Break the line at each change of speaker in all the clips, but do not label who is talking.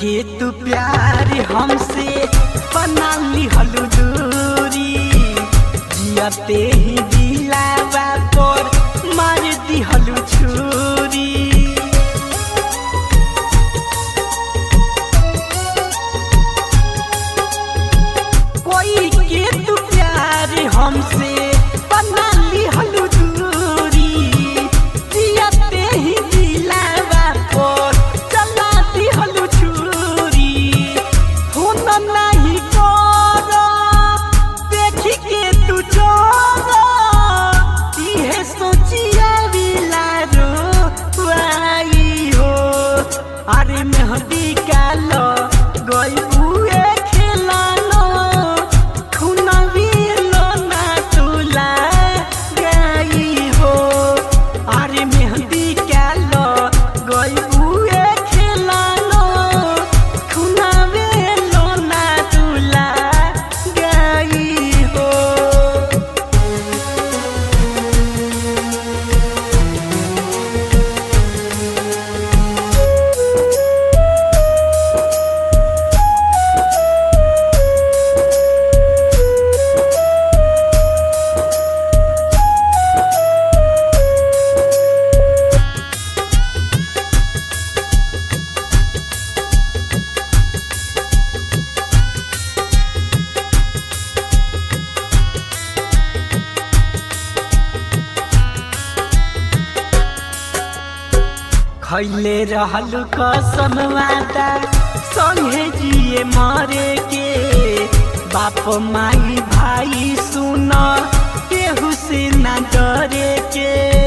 के तू प्यार हमसे बना ली हलू दूरी, जियते ही दिलावा पर मार दी हलू छुरी। कोई के तू प्यार हमसे बना ली हलू दूरी, जियते ही दिलावा पर चला दी हलू छुरी। फोन नहीं करो देखी के तू चोरो, इहे सोचिया बिलारो आई हो। अरे मेहंदी कालो गई बुए खेलानो, खुना बिलो ना तुला गई हो। अरे मेहंदी कालो गई बुए खेलानो, खुना बिलो ना तुला गई हो। खैले रहलू कसम वादा संगे जिए मरे के, बाप माई भाई सुन केहू से ना डरे के।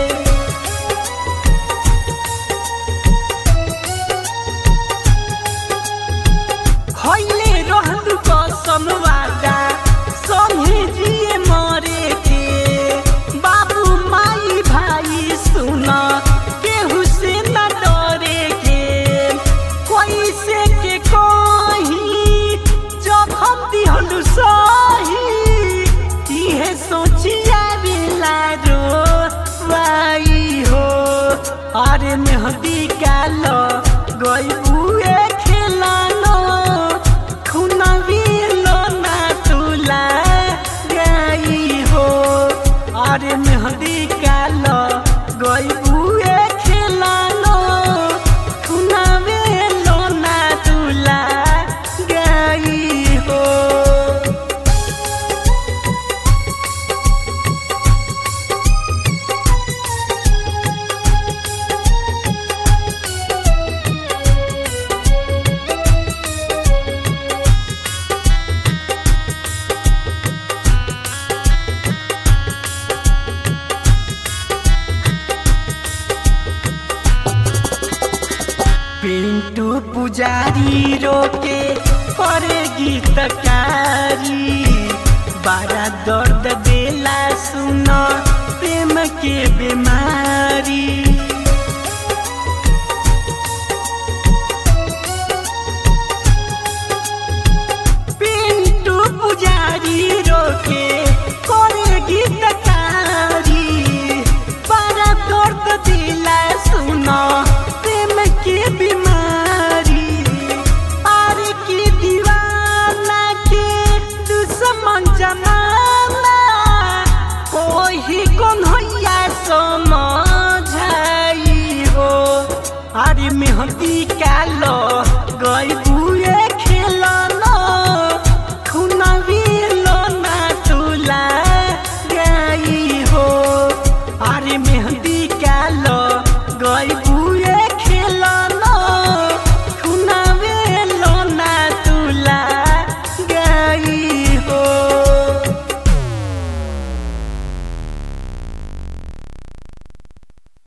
खैले रहलू कसम वादा संगे जिए मरे के, बाबू माई भाई सुन केहू से ना डरे के। कोई से के कहीं जब हम दिहलू सही, इहे सोचिया बिलारो आई हो। अरे मेहंदी कालो गई बुए खेलानो, खुना बिलो ना तुला गई हो। अरे मेहंदी कालो गई बुए खेलानो, खुना बिलो ना तुला गई हो। पिंटू पुजारी रोके परे गीतकारी, बड़ा दर्द देला सुन प्रेम के बीमारी। पिंटू पुजारी रोके परे गीतकारी, बड़ा दर्द देला सुन प्रेम के बीमारी। पार की दीवाना के दुश्मन जमाना, कोई कौन होया समझाई हो। अरे मेहंदी कालो